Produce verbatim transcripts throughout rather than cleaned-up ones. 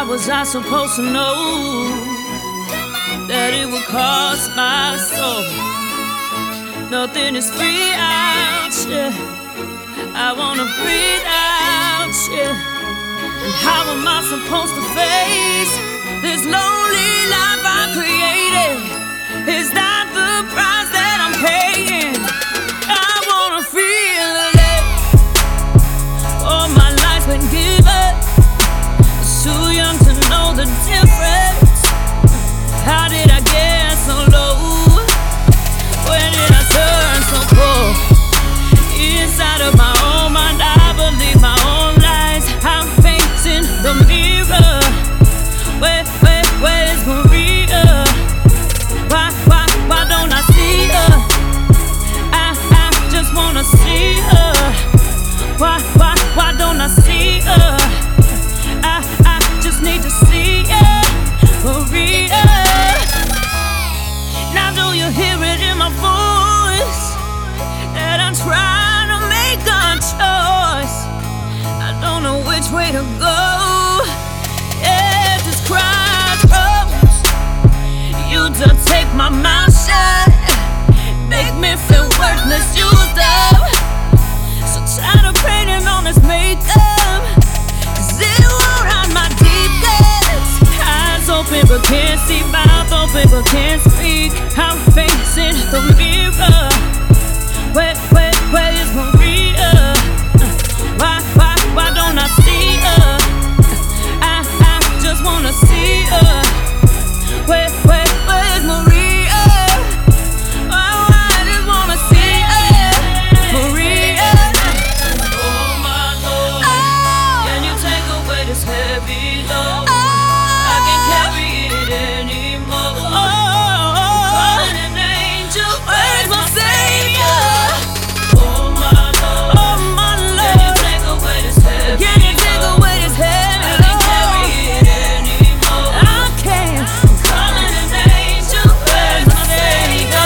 was I supposed to know that it would cost my soul? Nothing is free out here. I wanna breathe out here. And how am I supposed to face this lonely life I created? Is that the price that I'm paying? I wanna feel it. All my life's been given. Too young to know the difference. How did I get so low? When did I turn so cold? Inside of my own mind, I believe my own lies. I'm facing the mirror. Where, where, where's Maria? Why, why, why don't I see her? I, I just wanna see her. Why, why, why don't I see her? I, I just need to see ya, Maria. Now do you hear it in my voice? That I'm trying to make a choice. I don't know which way to go. At this crossroads, you just take my mouth shut, make me feel worthless, used up. So tired of painting on this makeup, 'cause it won't hide my deep cuts. Eyes open but can't see, mouth open but can't speak. I'm facing the mirror. Where, where, where is Maria? Why, why, why don't I see her? I, I just wanna see her. Where, where, where is Maria? Oh, I just wanna see her, Maria. Oh my Lord, oh. Can you take away this heavy load? Oh. I can't carry it anymore. Oh, oh, oh. Calling an angel, where's my Savior? Oh my Lord, oh my Lord. Can you take away this heavy Can you take away this heavy I can't carry it anymore. I can't. I'm calling an angel, where's my Savior?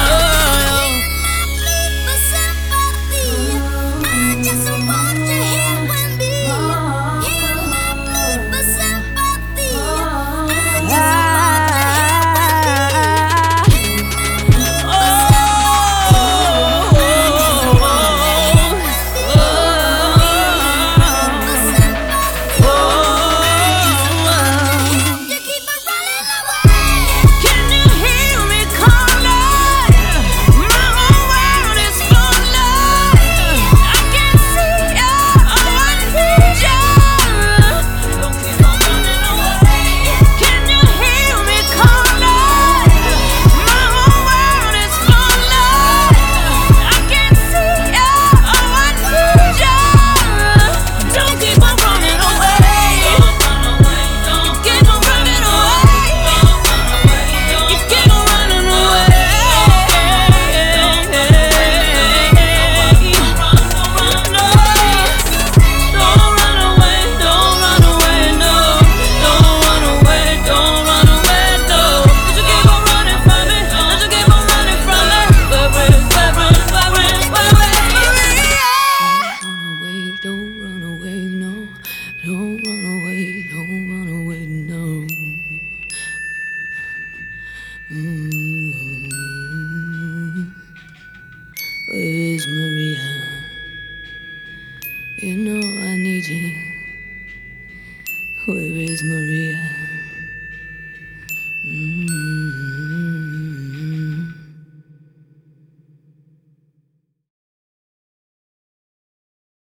For sympathy, I just want to hear one beat. Hear my plea for sympathy. I just want to hear one beat. Hear my plea for sympathy. To keep it running away. Can you hear me calling? My whole world is full of. I can see ya, oh I need ya. Don't keep on running away. Can you hear me calling? My whole world is full of. I can see ya, oh I need ya. Don't keep on running away. You keep on running away. You keep on running away. No, don't run away, don't run away, no. Don't run away, don't run away, no. Don't you keep on running from me, don't you keep on running from me. Where, where, where, where, where, where, where? Don't run away, don't run away, no. Don't run away, don't run away, no. Mm. Where's my